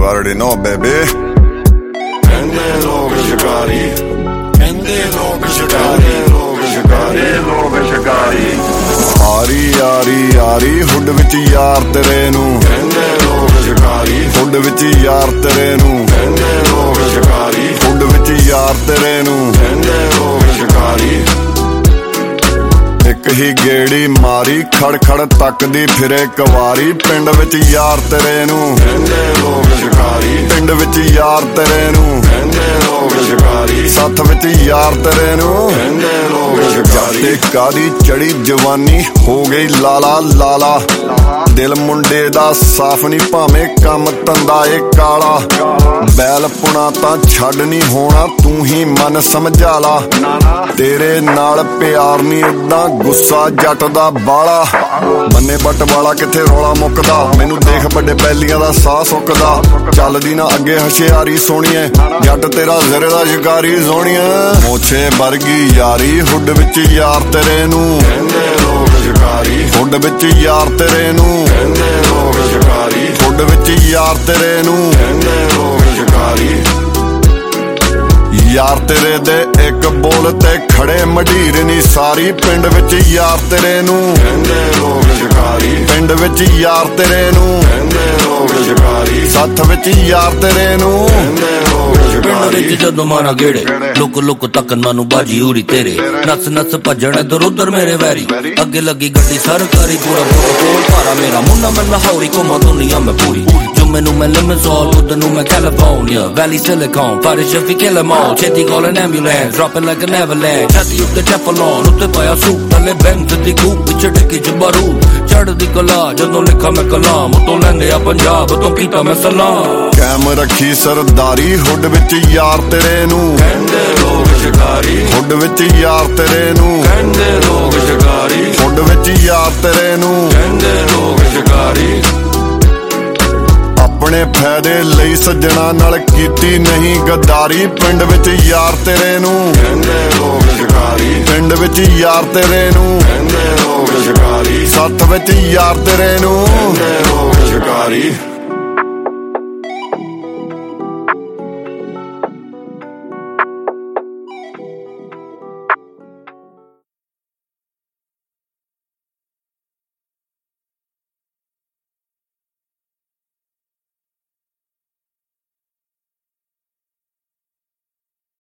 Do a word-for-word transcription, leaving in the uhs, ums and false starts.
already know, baby. ਕਹਿੰਦੇ ਲੋਕ ਸ਼ਿਕਾਰੀ, ਕਹਿੰਦੇ ਲੋਕ ਸ਼ਿਕਾਰੀ, ਲੋਕ ਸ਼ਿਕਾਰੀ, ਲੋਕ ਸ਼ਿਕਾਰੀ। ਆਰੀ ਆਰੀ ਆਰੀ ਹੁੱਡ ਵਿੱਚ ਯਾਰ ਤੇਰੇ ਨੂੰ, ਕਹਿੰਦੇ ਲੋਕ ਸ਼ਿਕਾਰੀ, ਹੁੱਡ ਵਿੱਚ ਯਾਰ ਤੇਰੇ ਨੂੰ, ਕਹਿੰਦੇ ਲੋਕ ਸ਼ਿਕਾਰੀ, ਹੁੱਡ ਵਿੱਚ ਯਾਰ ਤੇਰੇ ਨੂੰ, ਕਹਿੰਦੇ ਲੋਕ ਸ਼ਿਕਾਰੀ। ਇੱਕ ਹੀ ਗੇੜੀ ਮਾਰੀ ਖੜ ਖੜ ਤੱਕਦੀ ਫਿਰੇ ਕਵਾਰੀ, ਪਿੰਡ ਵਿੱਚ ਯਾਰ ਤੇਰੇ ਨੂੰ, ਕਹਿੰਦੇ ਲੋਕ ਸ਼ਿਕਾਰੀ, ਪਿੰਡ ਵਿੱਚ ਯਾਰ ਤੇਰੇ ਨੂੰ, ਕਹਿੰਦੇ ਲੋਕ ਸ਼ਿਕਾਰੀ, ਸੱਥ ਵਿੱਚ ਯਾਰ ਤੇਰੇ ਨੂੰ, ਕਹਿੰਦੇ ਲੋਕ ਸ਼ਿਕਾਰੀ। ਤੇ ਕਾਦੀ ਚੜੀ ਜਵਾਨੀ ਹੋ ਗਈ ਲਾਲਾ ਲਾਲਾ, ਦਿਲ ਮੁੰਡੇ ਦਾ ਸਾਫ਼ ਨਹੀਂ ਭਾਵੇਂ ਕੰਮ ਧੰਦਾ ਏ ਕਾਲਾ, ਬੈਲ ਪੁਣਾ ਤਾਂ ਛੱਡ ਨਹੀਂ ਹੋਣਾ ਤੂੰ ਹੀ ਮਨ ਸਮਝਾ ਲਾ, ਤੇਰੇ ਨਾਲ ਪਿਆਰ ਨਹੀਂ ਏਦਾਂ ਗੁੱਸਾ ਜੱਟ ਦਾ ਬਾਲਾ, ਬੰਨੇ ਬੱਟ ਵਾਲਾ ਕਿੱਥੇ ਰੌਲਾ ਮੁੱਕਦਾ, ਮੈਨੂੰ ਦੇਖ ਵੱਡੇ ਬੈਲੀਆਂ ਦਾ ਸਾਹ ਸੁੱਕਦਾ, ਚੱਲਦੀ ਨਾ ਅੱਗੇ ਹਸ਼ਿਆਰੀ ਸੋਹਣੀਏ, ਜੱਟ ਤੇਰਾ ਜ਼ਰੇ ਦਾ ਸ਼ਿਕਾਰੀ ਸੋਹਣੀਏ, ਮੋਛੇ ਵਰਗੀ ਯਾਰੀ ਹੁੱਡ ਵਿੱਚ ਯਾਰ ਤੇਰੇ ਨੂੰ, ਕਹਿੰਦੇ ਲੋਕ ਸ਼ਿਕਾਰੀ, ਹੁੱਡ ਵਿੱਚ ਯਾਰ ਤੇਰੇ ਨੂੰ, ਕਹਿੰਦੇ ਲੋਕ ਸ਼ਿਕਾਰੀ, ਹੁੱਡ ਵਿੱਚ ਯਾਰ ਤੇਰੇ ਨੂੰ, ਕਹਿੰਦੇ ਲੋਕ ਸ਼ਿਕਾਰੀ। ਯਾਰ ਤੇਰੇ ਦੇ ਇੱਕ ਬੋਲ ਤੇ ਖੜੇ ਮਢੀਰ ਨੀ ਸਾਰੀ, ਪਿੰਡ ਵਿੱਚ ਯਾਰ ਤੇਰੇ ਨੂੰ, ਕਹਿੰਦੇ ਲੋਕ ਸ਼ਿਕਾਰੀ, ਪਿੰਡ ਵਿੱਚ ਯਾਰ ਤੇਰੇ ਨੂੰ, ਕਹਿੰਦੇ ਲੋਕ ਸ਼ਿਕਾਰੀ, ਸੱਥ ਵਿੱਚ ਯਾਰ ਤੇਰੇ ਨੂੰ, ਕਹਿੰਦੇ ਲੋਕ ਪਿੰਡ ਸ਼ਿਕਾਰੀ। ਵਿੱਚ ਜਦੋਂ ਮਾਰਾ ਗੇੜੇ ਲੁੱਕ ਲੁੱਕ ਤੱਕਣ ਮੈਨੂੰ ਬਾਜੀ ਉਰੀ ਤੇਰੇ, ਨੱਸ ਨੱਸ ਭੱਜਣ ਇਧਰ ਉਧਰ ਮੇਰੇ ਵੈਰੀ, ਅੱਗੇ ਲੱਗੀ ਗੱਡੀ ਸਰਕਾਰੀ ਪੂਰਾ ਕੋਲ ਭਾਰਾ ਮੇਰਾ ਮੁੰਡਾ ਮੈਂ ਲਾਹੌਰੀ ਘੁੰਮਾ ਦੁਨੀਆ ਮੈਂ ਪੂਰੀ, ਜੁਮੇ ਨੂੰ ਮੈਂ ਲਿਮਜ਼ੋਲ ਬੁੱਧ ਨੂੰ ਮੈਂ ਕੈਲੀਫੋਰਨੀਆ ਵੈਲੀ ਸਿਲਿਕਨ ਪਾਰਿਸ਼ ਵੀ ਕਿਲ em all, ਛੇਤੀ call an ambulance dropping like an avalanche, ਛਾਤੀ ਉੱਤੇ ਟੈਫਲੌਨ ਉੱਤੇ ਪਾਇਆ ਸੂਟ ਥੱਲੇ ਬੈਂਕ ਦੀ ਕੂਪ ਵਿੱਚ ਡਿੱਗੀ ਚ ਬਾਰੂਦ, ਚੜ੍ਹਦੀ ਕਲਾ ਜਦੋਂ ਲਿਖਾਂ ਮੈਂ ਕਲਾਮ ਉਤੋਂ ਲੈਂਦੇ ਆ ਪੰਜਾਬ ਤੋਂ ਕੀਤਾ ਮੈਂ ਸਲਾਮ, ਕੈਮ ਰੱਖੀ ਸਰਦਾਰੀ ਹੁੱਡ ਵਿੱਚ ਯਾਰ ਤੇਰੇ ਨੂੰ, ਕਹਿੰਦੇ ਲੋਕ ਸ਼ਿਕਾਰੀ, ਹੁੱਡ ਵਿੱਚ ਯਾਰ ਤੇਰੇ ਨੂੰ, ਕਹਿੰਦੇ ਲੋਕ ਸ਼ਿਕਾਰੀ, ਹੁੱਡ ਵਿੱਚ ਯਾਰ ਤੇਰੇ ਨੂੰ, ਕਹਿੰਦੇ ਲੋਕ ਸ਼ਿਕਾਰੀ। ਆਪਣੇ ਫਾਇਦੇ ਲਈ ਸੱਜਣਾ ਨਾਲ ਕੀਤੀ ਨਹੀਂ ਗੱਦਾਰੀ, ਪਿੰਡ ਵਿੱਚ ਯਾਰ ਤੇਰੇ ਨੂੰ, ਕਹਿੰਦੇ ਲੋਕ ਸ਼ਿਕਾਰੀ, ਪਿੰਡ ਵਿੱਚ ਯਾਰ ਤੇਰੇ ਨੂੰ, ਕਹਿੰਦੇ ਲੋਕ ਸ਼ਿਕਾਰੀ, ਸੱਥ ਵਿੱਚ ਯਾਰ ਤੇਰੇ ਨੂੰ, ਕਹਿੰਦੇ ਲੋਕ ਸ਼ਿਕਾਰੀ।